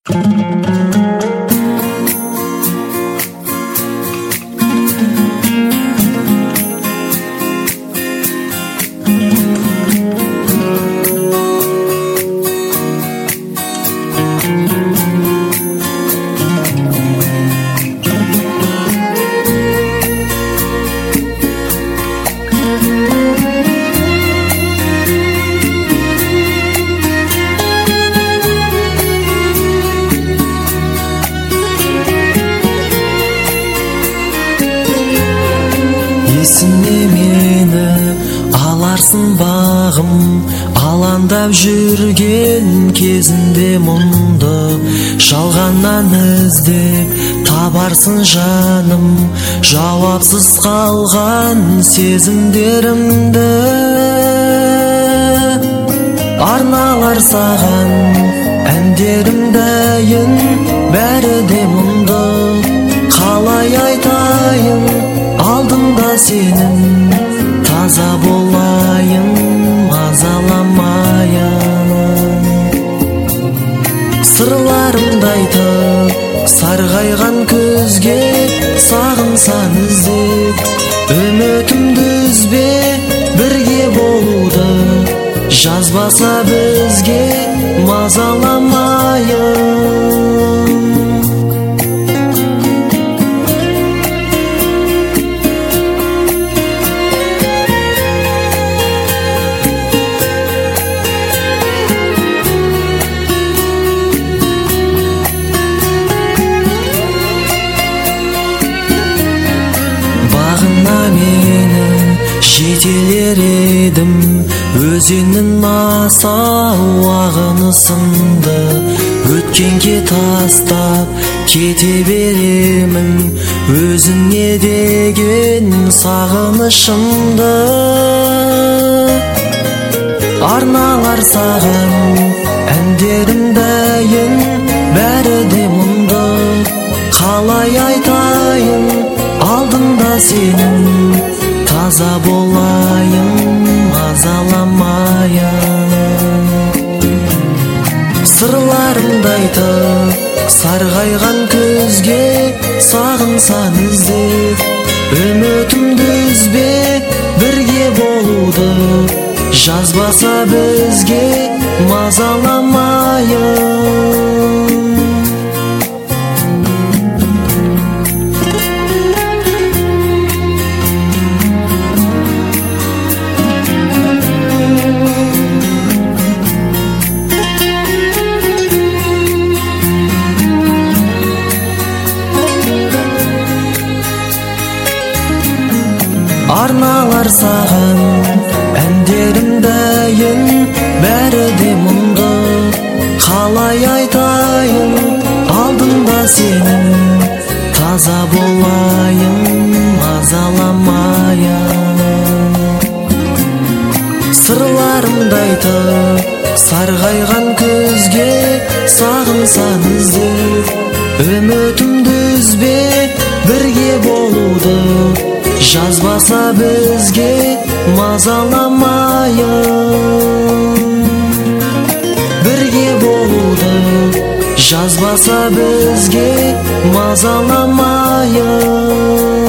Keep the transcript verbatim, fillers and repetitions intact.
Есіңе мені аларсың бағым, алаңдап жүрген кезінде мұңды жалғаннан іздеп табарсың жаным, жауапсыз қалған сезімдерімді арналар саған әндерім дайын, бәрі де мұңды. Қалай айтайын алдыңда сенің, таза болайын, мазаламайын. Сырларымды айтып сарғайған көзге, сағынсан іздеп үмітімді үзбе, бірге болуды жазбаса бізге мазаламайын. Мені жетелер едім, өзеннің асау ағыны сынды, өткенге тастап кете беремін, өзіңе деген сағынышымды арналар саған әндерім дайын, бәрі де мұңды. Қалай айтайын алдыңда сенің, таза болайын, мазаламайын. Сырларымды айтып сарғайған көзге, сағынсан іздеп үмітімді үзбе, бірге болуды жазбаса бізге мазаламайын. Арналар саған әндерім дайын, бәрі де мұңды. Қалай айтайын алдыңда сенің, таза болайын, мазаламайын. Сырларымды айтып сарғайған көзге, сағынсан іздеп үмітімді үзбе, бірге болуды жазбаса бізге мазаламайын. Бірге болуды жазбаса бізге мазаламайын.